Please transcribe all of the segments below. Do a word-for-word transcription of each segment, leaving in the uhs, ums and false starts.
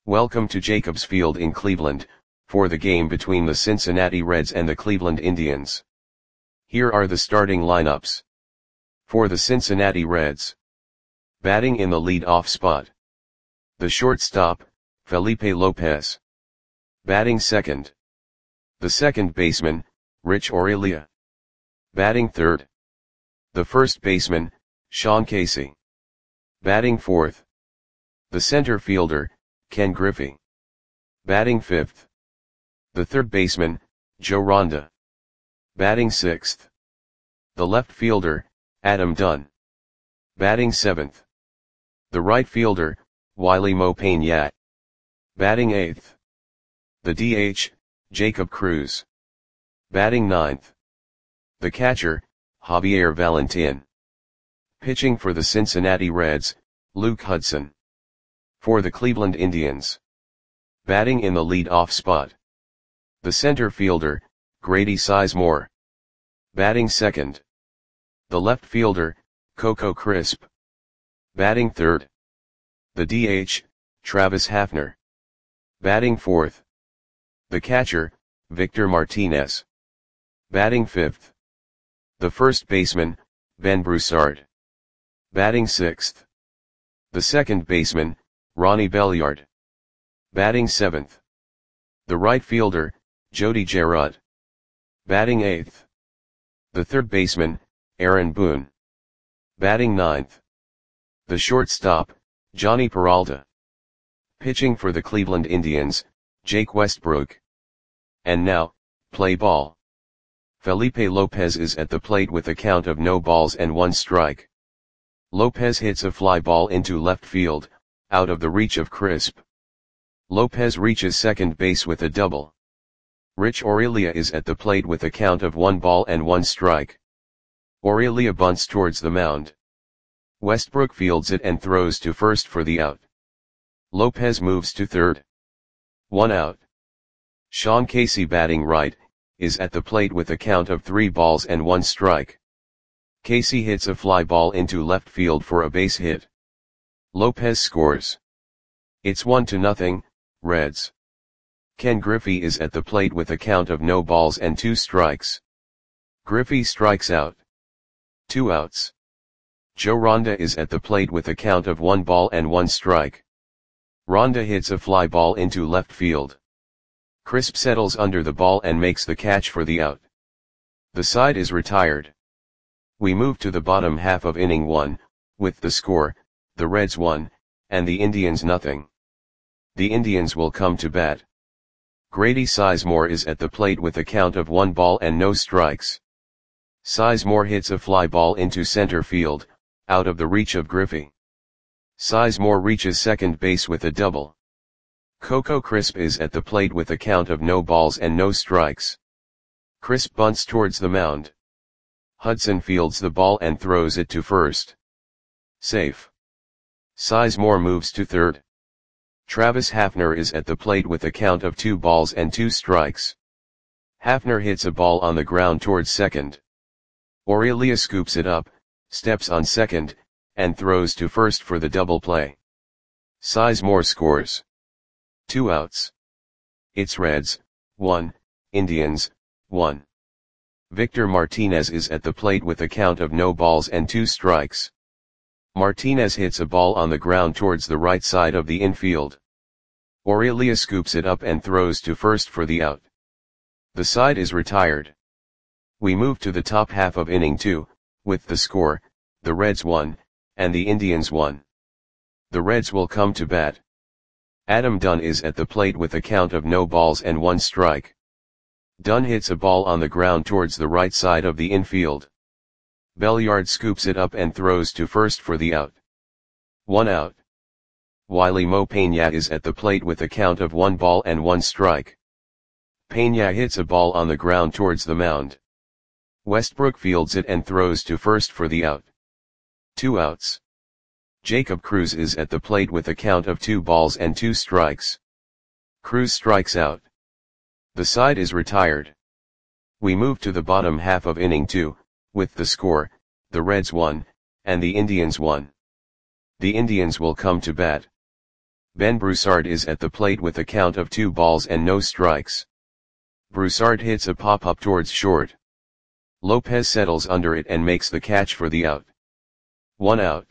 Welcome to Jacobs Field in Cleveland, for the game between the Cincinnati Reds and the Cleveland Indians. Here are the starting lineups. For the Cincinnati Reds. Batting in the lead-off spot. The shortstop, Felipe Lopez. Batting second. The second baseman, Rich Aurilia. Batting third. The first baseman, Sean Casey. Batting fourth. The center fielder, Ken Griffey. Batting fifth. The third baseman, Joe Ronda. Batting sixth. The left fielder, Adam Dunn. Batting seventh. The right fielder, Wily Mo Peña. Batting eighth. The D H, Jacob Cruz. Batting ninth. The catcher, Javier Valentin. Pitching for the Cincinnati Reds, Luke Hudson. For the Cleveland Indians. Batting in the lead-off spot. The center fielder, Grady Sizemore. Batting second. The left fielder, Coco Crisp. Batting third. The D H, Travis Hafner. Batting fourth. The catcher, Victor Martinez. Batting fifth. The first baseman, Ben Broussard. Batting sixth. The second baseman, Ronnie Belliard. Batting seventh. The right fielder, Jody Gerard. Batting eighth. The third baseman, Aaron Boone. Batting ninth. The shortstop, Johnny Peralta. Pitching for the Cleveland Indians, Jake Westbrook. And now, play ball. Felipe Lopez is at the plate with a count of no balls and one strike. Lopez hits a fly ball into left field, out of the reach of Crisp. Lopez reaches second base with a double. Rich Aurilia is at the plate with a count of one ball and one strike. Aurilia bunts towards the mound. Westbrook fields it and throws to first for the out. Lopez moves to third. One out. Sean Casey, batting right, is at the plate with a count of three balls and one strike. Casey hits a fly ball into left field for a base hit. Lopez scores. It's one to nothing, Reds. Ken Griffey is at the plate with a count of no balls and two strikes. Griffey strikes out. Two outs. Joe Ronda is at the plate with a count of one ball and one strike. Ronda hits a fly ball into left field. Crisp settles under the ball and makes the catch for the out. The side is retired. We move to the bottom half of inning one, with the score, the Reds one, and the Indians nothing. The Indians will come to bat. Grady Sizemore is at the plate with a count of one ball and no strikes. Sizemore hits a fly ball into center field, out of the reach of Griffey. Sizemore reaches second base with a double. Coco Crisp is at the plate with a count of no balls and no strikes. Crisp bunts towards the mound. Hudson fields the ball and throws it to first. Safe. Sizemore moves to third. Travis Hafner is at the plate with a count of two balls and two strikes. Hafner hits a ball on the ground towards second. Aurilia scoops it up, steps on second, and throws to first for the double play. Sizemore scores. Two outs. It's Reds, one, Indians, one. Victor Martinez is at the plate with a count of no balls and two strikes. Martinez hits a ball on the ground towards the right side of the infield. Aurilia scoops it up and throws to first for the out. The side is retired. We move to the top half of inning two, with the score, the Reds one, and the Indians one. The Reds will come to bat. Adam Dunn is at the plate with a count of no balls and one strike. Dunn hits a ball on the ground towards the right side of the infield. Belliard scoops it up and throws to first for the out. One out. Wily Mo Peña is at the plate with a count of one ball and one strike. Peña hits a ball on the ground towards the mound. Westbrook fields it and throws to first for the out. Two outs. Jacob Cruz is at the plate with a count of two balls and two strikes. Cruz strikes out. The side is retired. We move to the bottom half of inning two, with the score, the Reds one, and the Indians one. The Indians will come to bat. Ben Broussard is at the plate with a count of two balls and no strikes. Broussard hits a pop-up towards short. Lopez settles under it and makes the catch for the out. One out.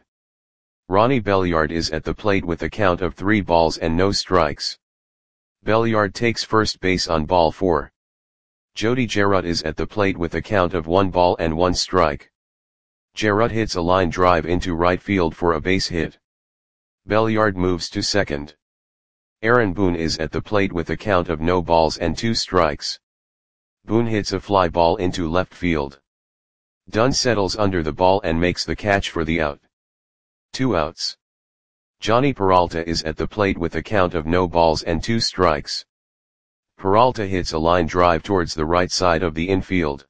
Ronnie Belliard is at the plate with a count of three balls and no strikes. Belliard takes first base on ball four. Jody Gerard is at the plate with a count of one ball and one strike. Gerard hits a line drive into right field for a base hit. Belliard moves to second. Aaron Boone is at the plate with a count of no balls and two strikes. Boone hits a fly ball into left field. Dunn settles under the ball and makes the catch for the out. Two outs. Johnny Peralta is at the plate with a count of no balls and two strikes. Peralta hits a line drive towards the right side of the infield.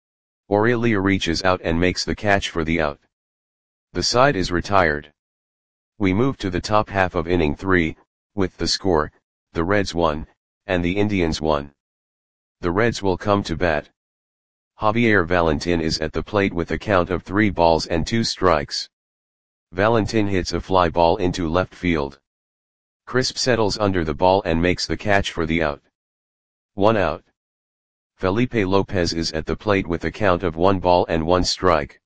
Aurelia reaches out and makes the catch for the out. The side is retired. We move to the top half of inning three, with the score, the Reds won, and the Indians won. The Reds will come to bat. Javier Valentin is at the plate with a count of three balls and two strikes. Valentin hits a fly ball into left field. Crisp settles under the ball and makes the catch for the out. One out. Felipe Lopez is at the plate with a count of one ball and one strike.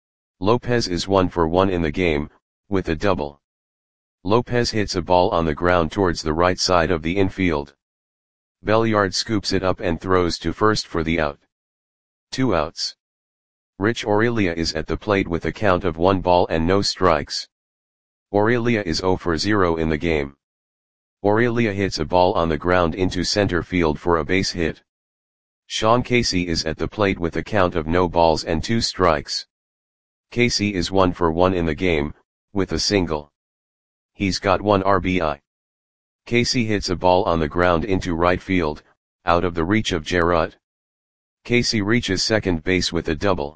Lopez is one for one in the game, with a double. Lopez hits a ball on the ground towards the right side of the infield. Belliard scoops it up and throws to first for the out. Two outs. Rich Aurelia is at the plate with a count of one ball and no strikes. Aurelia is zero for zero in the game. Aurelia hits a ball on the ground into center field for a base hit. Sean Casey is at the plate with a count of no balls and two strikes. Casey is one for one in the game, with a single. He's got one R B I. Casey hits a ball on the ground into right field, out of the reach of Gerard. Casey reaches second base with a double.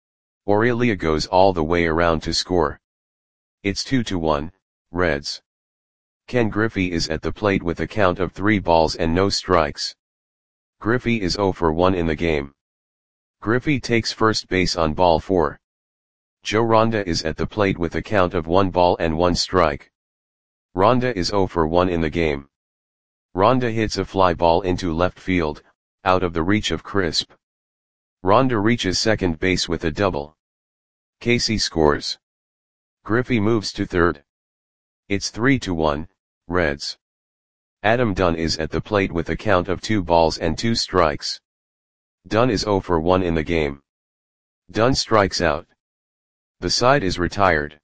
Aurelia goes all the way around to score. It's two to one, Reds. Ken Griffey is at the plate with a count of three balls and no strikes. Griffey is zero for one in the game. Griffey takes first base on ball four. Joe Ronda is at the plate with a count of one ball and one strike. Ronda is zero for one in the game. Ronda hits a fly ball into left field, out of the reach of Crisp. Ronda reaches second base with a double. Casey scores. Griffey moves to third. It's three to one, Reds. Adam Dunn is at the plate with a count of two balls and two strikes. Dunn is zero for one in the game. Dunn strikes out. The side is retired.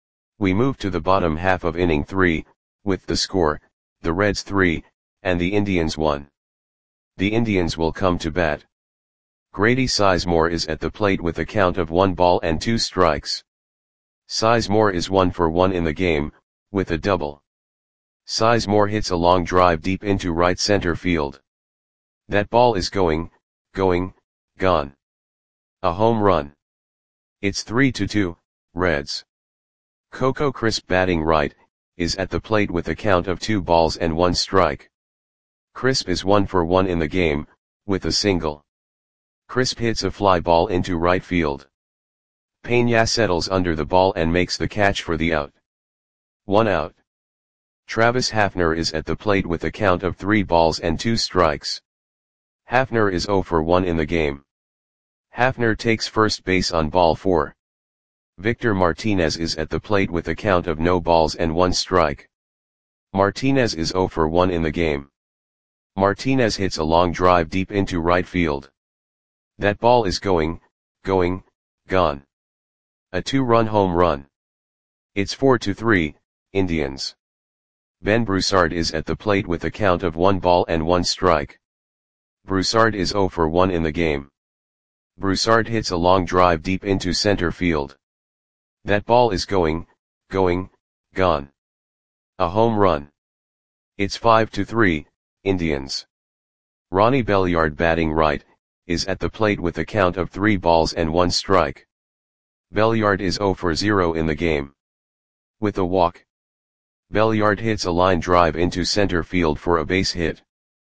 We move to the bottom half of inning three, with the score, the Reds three, and the Indians one. The Indians will come to bat. Grady Sizemore is at the plate with a count of one ball and two strikes. Sizemore is one for one in the game, with a double. Sizemore hits a long drive deep into right center field. That ball is going, going, gone. A home run. It's three to two, Reds. Coco Crisp, batting right, is at the plate with a count of two balls and one strike. Crisp is one for one in the game, with a single. Crisp hits a fly ball into right field. Peña settles under the ball and makes the catch for the out. One out. Travis Hafner is at the plate with a count of three balls and two strikes. Hafner is zero for one in the game. Hafner takes first base on ball four. Victor Martinez is at the plate with a count of no balls and one strike. Martinez is zero for one in the game. Martinez hits a long drive deep into right field. That ball is going, going, gone. A two-run home run. It's four to three, Indians. Ben Broussard is at the plate with a count of one ball and one strike. Broussard is zero for one in the game. Broussard hits a long drive deep into center field. That ball is going, going, gone. A home run. It's five to three, Indians. Ronnie Belliard, batting right, is at the plate with a count of three balls and one strike. Belliard is zero for zero in the game. With a walk. Belliard hits a line drive into center field for a base hit.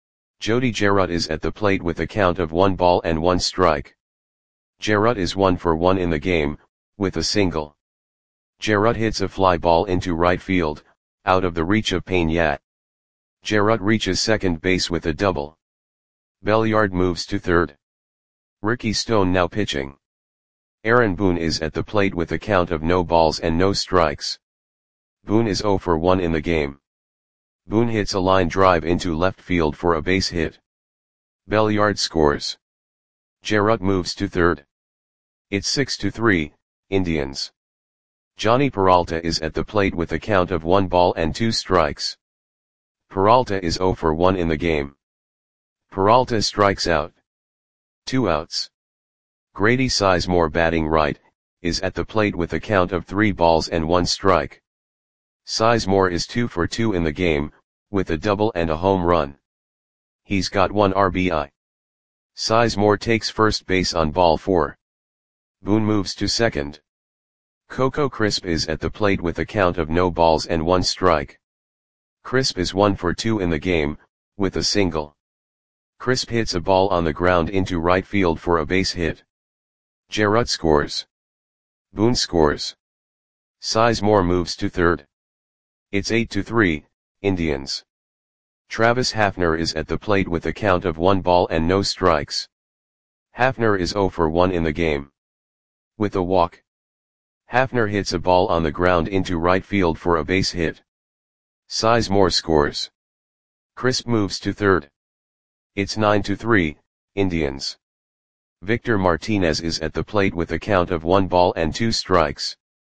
Jody Gerard is at the plate with a count of one ball and one strike. Gerard is one for one in the game, with a single. Gerard hits a fly ball into right field, out of the reach of Peña. Gerard reaches second base with a double. Belliard moves to third. Ricky Stone now pitching. Aaron Boone is at the plate with a count of no balls and no strikes. Boone is zero for one in the game. Boone hits a line drive into left field for a base hit. Belliard scores. Gerard moves to third. It's six to three, Indians. Johnny Peralta is at the plate with a count of one ball and two strikes. Peralta is zero for one in the game. Peralta strikes out. Two outs. Grady Sizemore, batting right, is at the plate with a count of three balls and one strike. Sizemore is two for two in the game, with a double and a home run. He's got one R B I. Sizemore takes first base on ball four. Boone moves to second. Coco Crisp is at the plate with a count of no balls and one strike. Crisp is one for two in the game, with a single. Crisp hits a ball on the ground into right field for a base hit. Gerard scores. Boone scores. Sizemore moves to third. It's eight to three, Indians. Travis Hafner is at the plate with a count of one ball and no strikes. Hafner is zero for one in the game. With a walk. Hafner hits a ball on the ground into right field for a base hit. Sizemore scores. Crisp moves to third. It's nine to three, Indians. Victor Martinez is at the plate with a count of one ball and two strikes.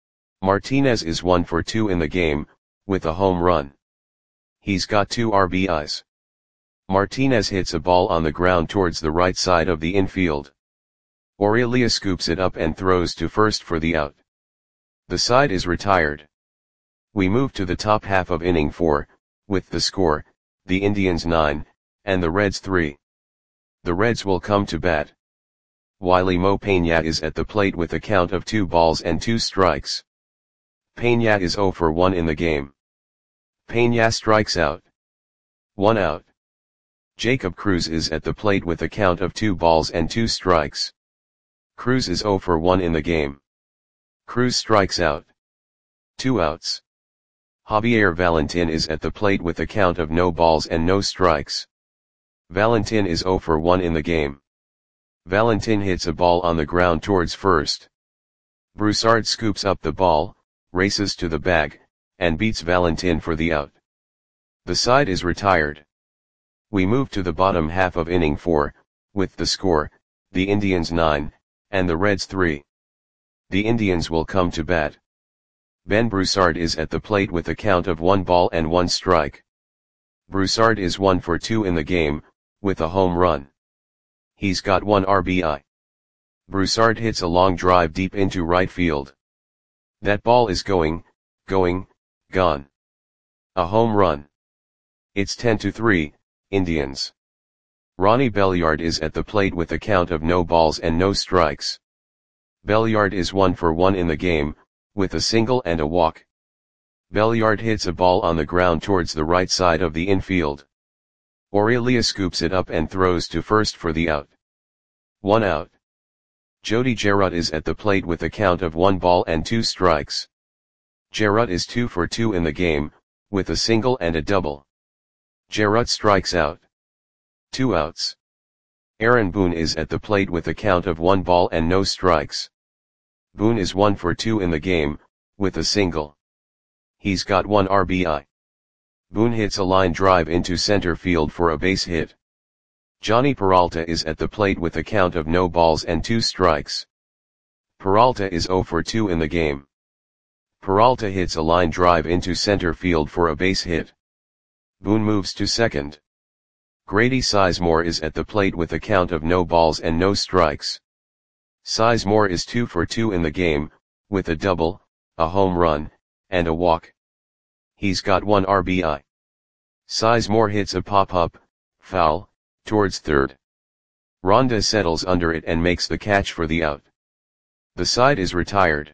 Martinez is one for two in the game, with a home run. He's got two R B Is. Martinez hits a ball on the ground towards the right side of the infield. Aurelia scoops it up and throws to first for the out. The side is retired. We move to the top half of inning four, with the score, the Indians nine, and the Reds three. The Reds will come to bat. Wiley Mo Peña is at the plate with a count of two balls and two strikes. Peña is zero for one in the game. Peña strikes out. One out. Jacob Cruz is at the plate with a count of two balls and two strikes. Cruz is zero for one in the game. Cruz strikes out. Two outs. Javier Valentin is at the plate with a count of no balls and no strikes. Valentin is zero for one in the game. Valentin hits a ball on the ground towards first. Broussard scoops up the ball, races to the bag, and beats Valentin for the out. The side is retired. We move to the bottom half of inning four, with the score, the Indians nine, and the Reds three. The Indians will come to bat. Ben Broussard is at the plate with a count of one ball and one strike. Broussard is one for two in the game, with a home run. He's got one R B I. Broussard hits a long drive deep into right field. That ball is going, going, gone. A home run. It's ten to three, Indians. Ronnie Belliard is at the plate with a count of no balls and no strikes. Belliard is one for one in the game, with a single and a walk. Belliard hits a ball on the ground towards the right side of the infield. Aurelia scoops it up and throws to first for the out. One out. Jody Gerard is at the plate with a count of one ball and two strikes. Gerard is two for two in the game, with a single and a double. Gerard strikes out. Two outs. Aaron Boone is at the plate with a count of one ball and no strikes. Boone is one for two in the game, with a single. He's got one R B I. Boone hits a line drive into center field for a base hit. Johnny Peralta is at the plate with a count of no balls and two strikes. Peralta is zero for two in the game. Peralta hits a line drive into center field for a base hit. Boone moves to second. Grady Sizemore is at the plate with a count of no balls and no strikes. Sizemore is two for two in the game, with a double, a home run, and a walk. He's got one R B I. Sizemore hits a pop-up, foul, towards third. Ronda settles under it and makes the catch for the out. The side is retired.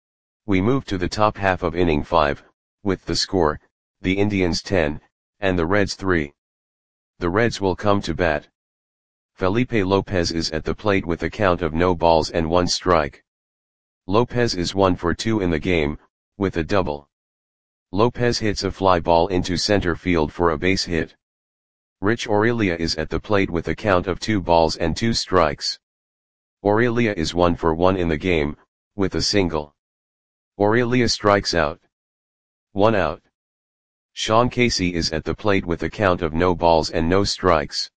We move to the top half of inning five, with the score, the Indians ten, and the Reds three. The Reds will come to bat. Felipe Lopez is at the plate with a count of no balls and one strike. Lopez is one for two in the game, with a double. Lopez hits a fly ball into center field for a base hit. Rich Aurelia is at the plate with a count of two balls and two strikes. Aurelia is one for one in the game, with a single. Aurelia strikes out. One out. Sean Casey is at the plate with a count of no balls and no strikes.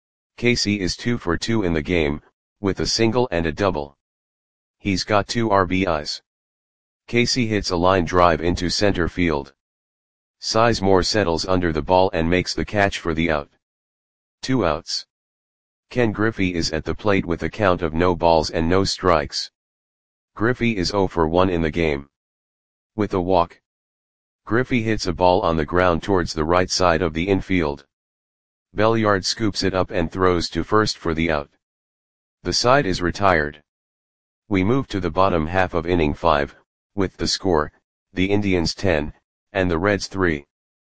Casey is two for two in the game, with a single and a double. He's got two R B Is. Casey hits a line drive into center field. Sizemore settles under the ball and makes the catch for the out. Two outs. Ken Griffey is at the plate with a count of no balls and no strikes. Griffey is zero for one in the game. With a walk. Griffey hits a ball on the ground towards the right side of the infield. Belliard scoops it up and throws to first for the out. The side is retired. We move to the bottom half of inning five, with the score, the Indians ten, and the Reds three.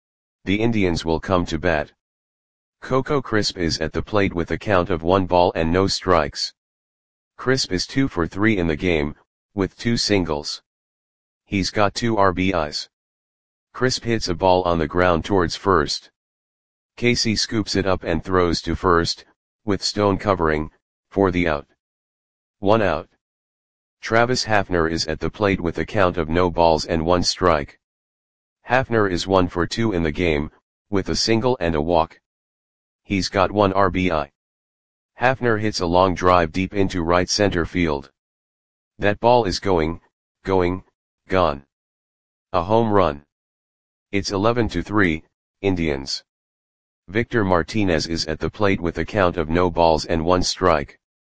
The Indians will come to bat. Coco Crisp is at the plate with a count of one ball and no strikes. Crisp is two for three in the game, with two singles. He's got two R B Is. Crisp hits a ball on the ground towards first. Casey scoops it up and throws to first, with Stone covering, for the out. One out. Travis Hafner is at the plate with a count of no balls and one strike. Hafner is one for two in the game, with a single and a walk. He's got one R B I. Hafner hits a long drive deep into right center field. That ball is going, going, gone. A home run. It's eleven to three, Indians. Victor Martinez is at the plate with a count of no balls and one strike.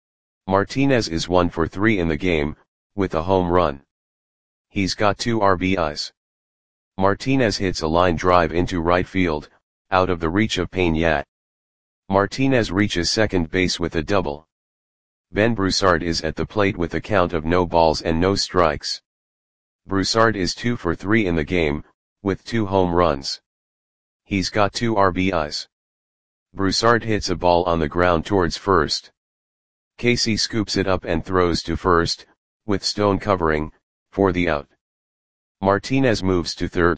Martinez is one for three in the game, with a home run. He's got two R B Is. Martinez hits a line drive into right field, out of the reach of Peña. Martinez reaches second base with a double. Ben Broussard is at the plate with a count of no balls and no strikes. Broussard is two for three in the game, with two home runs. He's got two R B Is. Broussard hits a ball on the ground towards first. Casey scoops it up and throws to first, with Stone covering, for the out. Martinez moves to third.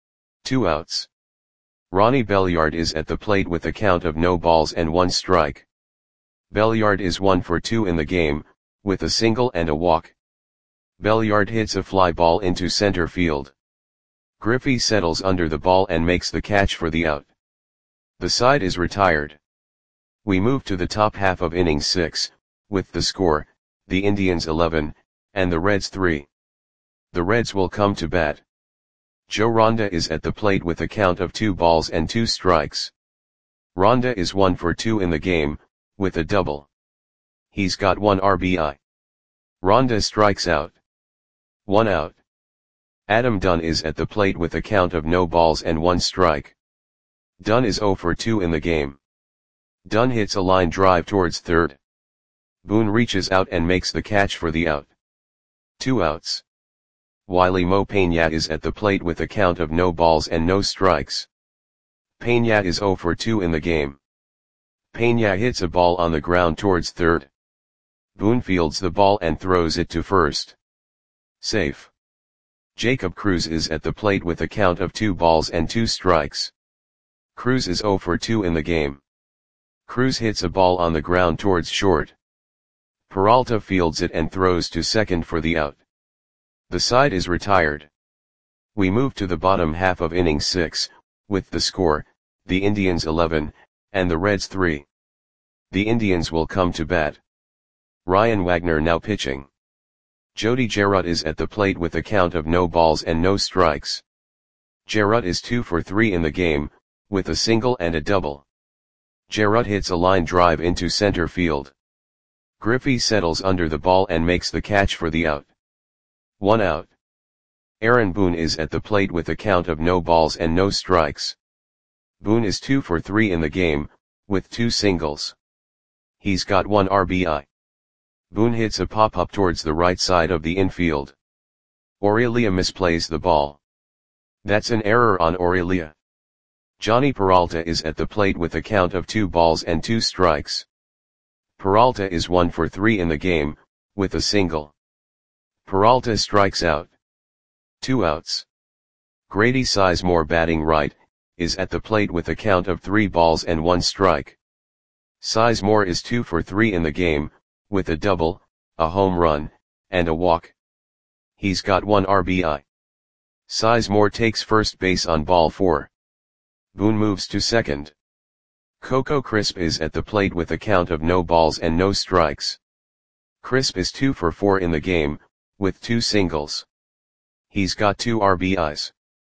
Two outs. Ronnie Belliard is at the plate with a count of no balls and one strike. Belliard is one for two in the game, with a single and a walk. Belliard hits a fly ball into center field. Griffey settles under the ball and makes the catch for the out. The side is retired. We move to the top half of inning six, with the score, the Indians eleven, and the Reds three. The Reds will come to bat. Joe Ronda is at the plate with a count of two balls and two strikes. Ronda is one for two in the game, with a double. He's got one R B I. Ronda strikes out. One out. Adam Dunn is at the plate with a count of no balls and one strike. Dunn is zero for two in the game. Dunn hits a line drive towards third. Boone reaches out and makes the catch for the out. Two outs. Wiley Mo Peña is at the plate with a count of no balls and no strikes. Peña is zero for two in the game. Peña hits a ball on the ground towards third. Boone fields the ball and throws it to first. Safe. Jacob Cruz is at the plate with a count of two balls and two strikes. Cruz is zero for two in the game. Cruz hits a ball on the ground towards short. Peralta fields it and throws to second for the out. The side is retired. We move to the bottom half of inning six, with the score, the Indians eleven, and the Reds three. The Indians will come to bat. Ryan Wagner now pitching. Jody Jarrett is at the plate with a count of no balls and no strikes. Jarrett is two for three in the game, with a single and a double. Jarrett hits a line drive into center field. Griffey settles under the ball and makes the catch for the out. One out. Aaron Boone is at the plate with a count of no balls and no strikes. Boone is two for three in the game, with two singles. He's got one R B I. Boone hits a pop-up towards the right side of the infield. Aurelia misplays the ball. That's an error on Aurelia. Johnny Peralta is at the plate with a count of two balls and two strikes. Peralta is one for three in the game, with a single. Peralta strikes out. Two outs. Grady Sizemore batting right, is at the plate with a count of three balls and one strike. Sizemore is two for three in the game, with a double, a home run, and a walk. He's got one R B I. Sizemore takes first base on ball four. Boone moves to second. Coco Crisp is at the plate with a count of no balls and no strikes. Crisp is two for four in the game, with two singles. He's got two R B Is.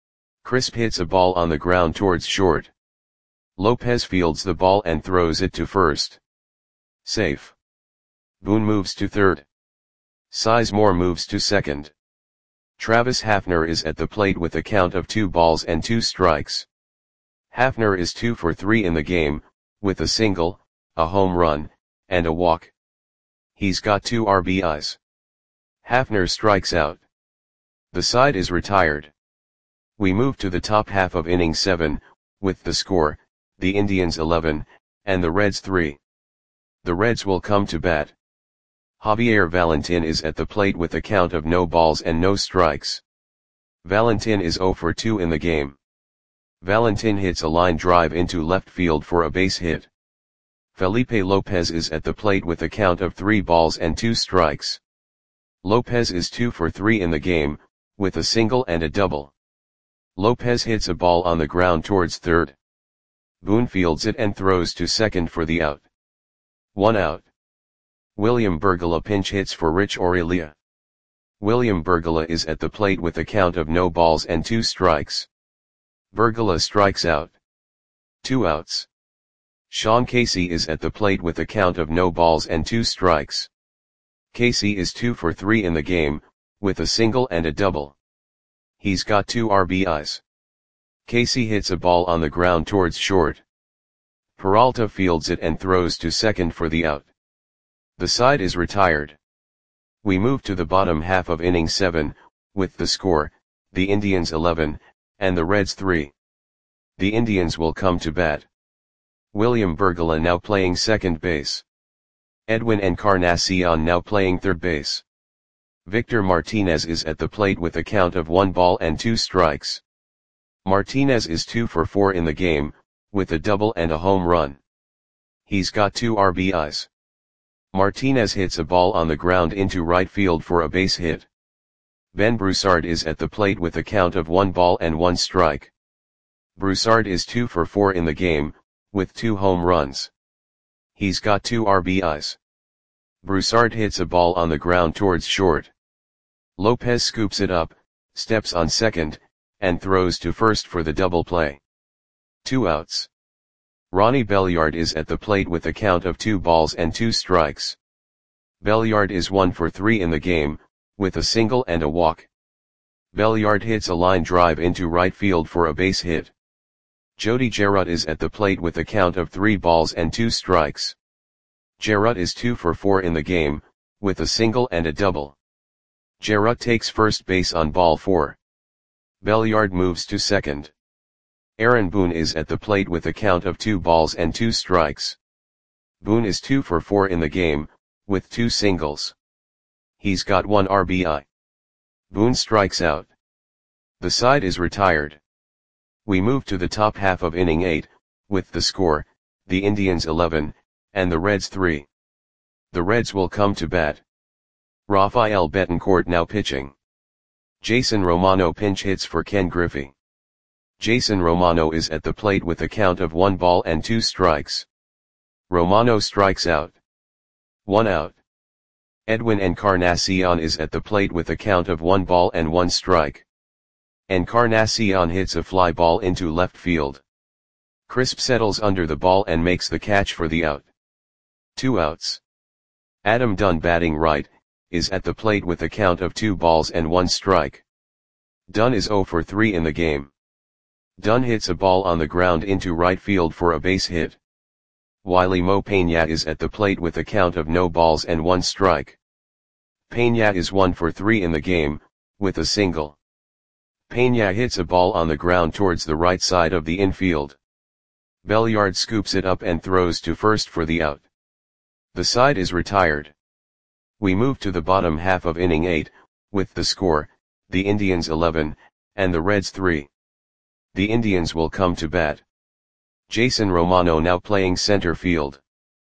Crisp hits a ball on the ground towards short. Lopez fields the ball and throws it to first. Safe. Boone moves to third. Sizemore moves to second. Travis Hafner is at the plate with a count of two balls and two strikes. Hafner is two for three in the game, with a single, a home run, and a walk. He's got two R B Is. Hafner strikes out. The side is retired. We move to the top half of inning seven, with the score, the Indians eleven, and the Reds three. The Reds will come to bat. Javier Valentin is at the plate with a count of no balls and no strikes. Valentin is zero for two in the game. Valentin hits a line drive into left field for a base hit. Felipe Lopez is at the plate with a count of three balls and two strikes. Lopez is two for three in the game, with a single and a double. Lopez hits a ball on the ground towards third. Boone fields it and throws to second for the out. One out. William Bergola pinch hits for Rich Aurelia. William Bergola is at the plate with a count of no balls and two strikes. Bergola strikes out. Two outs. Sean Casey is at the plate with a count of no balls and two strikes. Casey is two for three in the game, with a single and a double. He's got two R B Is. Casey hits a ball on the ground towards short. Peralta fields it and throws to second for the out. The side is retired. We move to the bottom half of inning seven, with the score, the Indians eleven, and the Reds three. The Indians will come to bat. William Bergola now playing second base. Edwin Encarnacion now playing third base. Victor Martinez is at the plate with a count of one ball and two strikes. Martinez is two for four in the game, with a double and a home run. He's got two R B Is. Martinez hits a ball on the ground into right field for a base hit. Ben Broussard is at the plate with a count of one ball and one strike. Broussard is two for four in the game, with two home runs. He's got two R B Is. Broussard hits a ball on the ground towards short. Lopez scoops it up, steps on second, and throws to first for the double play. Two outs. Ronnie Belliard is at the plate with a count of two balls and two strikes. Belliard is one for three in the game, with a single and a walk. Belliard hits a line drive into right field for a base hit. Jody Gerard is at the plate with a count of three balls and two strikes. Gerard is two for four in the game, with a single and a double. Gerard takes first base on ball four. Belliard moves to second. Aaron Boone is at the plate with a count of two balls and two strikes. Boone is two for four in the game, with two singles. He's got one R B I. Boone strikes out. The side is retired. We move to the top half of inning eight, with the score, the Indians eleven, and the Reds three. The Reds will come to bat. Rafael Betancourt now pitching. Jason Romano pinch hits for Ken Griffey. Jason Romano is at the plate with a count of one ball and two strikes. Romano strikes out. One out. Edwin Encarnacion is at the plate with a count of one ball and one strike. Encarnacion hits a fly ball into left field. Crisp settles under the ball and makes the catch for the out. Two outs. Adam Dunn batting right, is at the plate with a count of two balls and one strike. Dunn is zero for three in the game. Dunn hits a ball on the ground into right field for a base hit. Wiley Mo Peña is at the plate with a count of no balls and one strike. Peña is one for three in the game, with a single. Peña hits a ball on the ground towards the right side of the infield. Belliard scoops it up and throws to first for the out. The side is retired. We move to the bottom half of inning eight, with the score, the Indians eleven, and the Reds three. The Indians will come to bat. Jason Romano now playing center field.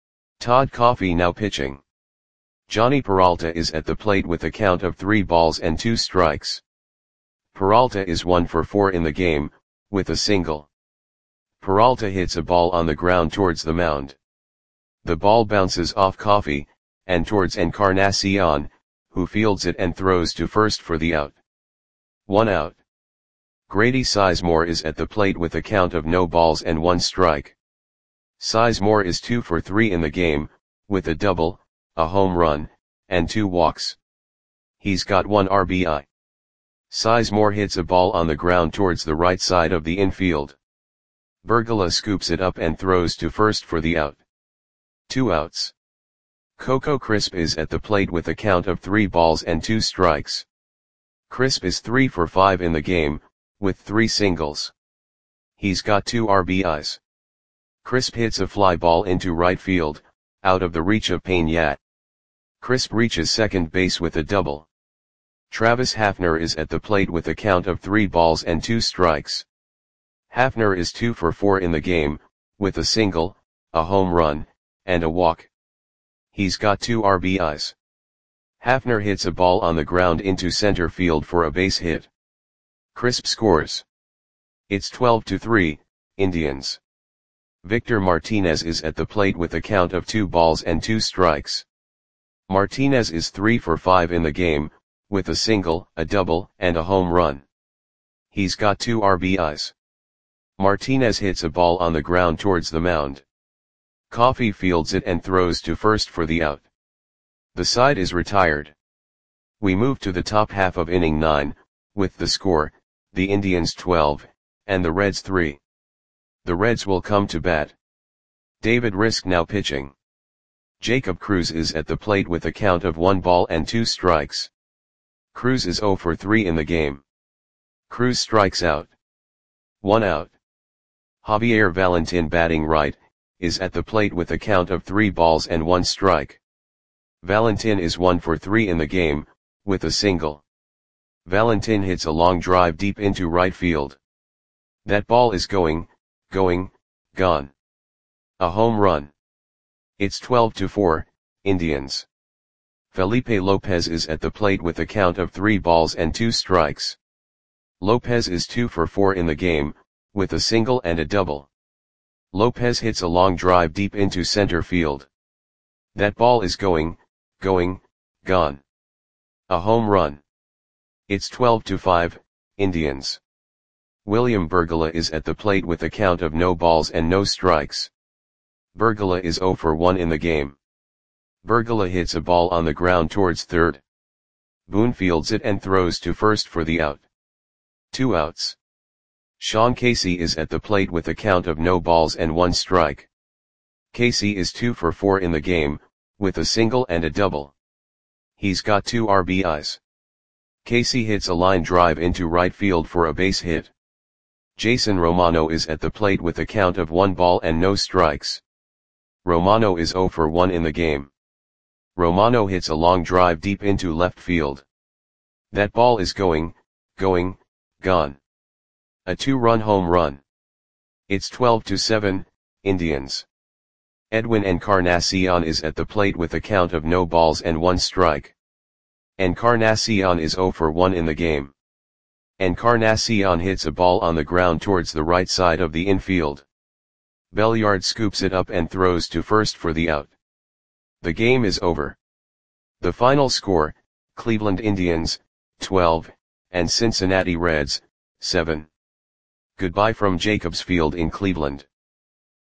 Todd Coffey now pitching. Johnny Peralta is at the plate with a count of three balls and two strikes. Peralta is one for four in the game, with a single. Peralta hits a ball on the ground towards the mound. The ball bounces off Coffey, and towards Encarnacion, who fields it and throws to first for the out. One out. Grady Sizemore is at the plate with a count of no balls and one strike. Sizemore is two for three in the game, with a double, a home run, and two walks. He's got one R B I. Sizemore hits a ball on the ground towards the right side of the infield. Bergola scoops it up and throws to first for the out. Two outs. Coco Crisp is at the plate with a count of three balls and two strikes. Crisp is three for five in the game, with three singles. He's got two R B Is. Crisp hits a fly ball into right field, out of the reach of Peña. Crisp reaches second base with a double. Travis Hafner is at the plate with a count of three balls and two strikes. Hafner is two for four in the game, with a single, a home run, and a walk. He's got two R B Is. Hafner hits a ball on the ground into center field for a base hit. Crisp scores. It's twelve to three, Indians. Victor Martinez is at the plate with a count of two balls and two strikes. Martinez is three for five in the game, with a single, a double, and a home run. He's got two R B Is. Martinez hits a ball on the ground towards the mound. Coffey fields it and throws to first for the out. The side is retired. We move to the top half of inning nine, with the score, the Indians twelve, and the Reds three. The Reds will come to bat. David Risk now pitching. Jacob Cruz is at the plate with a count of one ball and two strikes. Cruz is zero for three in the game. Cruz strikes out. One out. Javier Valentin batting right, is at the plate with a count of three balls and one strike. Valentin is one for three in the game, with a single. Valentin hits a long drive deep into right field. That ball is going, going, gone. A home run. It's twelve to four, Indians. Felipe Lopez is at the plate with a count of three balls and two strikes. Lopez is two for four in the game, with a single and a double. Lopez hits a long drive deep into center field. That ball is going, going, gone. A home run. It's twelve to five, Indians. William Bergola is at the plate with a count of no balls and no strikes. Bergola is zero for one in the game. Bergola hits a ball on the ground towards third. Boone fields it and throws to first for the out. Two outs. Sean Casey is at the plate with a count of no balls and one strike. Casey is two for four in the game, with a single and a double. He's got two R B Is. Casey hits a line drive into right field for a base hit. Jason Romano is at the plate with a count of one ball and no strikes. Romano is zero for one in the game. Romano hits a long drive deep into left field. That ball is going, going, gone. A two-run home run. It's twelve to seven, Indians. Edwin Encarnacion is at the plate with a count of no balls and one strike. Encarnacion is zero for one in the game. Encarnacion hits a ball on the ground towards the right side of the infield. Belliard scoops it up and throws to first for the out. The game is over. The final score, Cleveland Indians, twelve, and Cincinnati Reds, seven. Goodbye from Jacobs Field in Cleveland.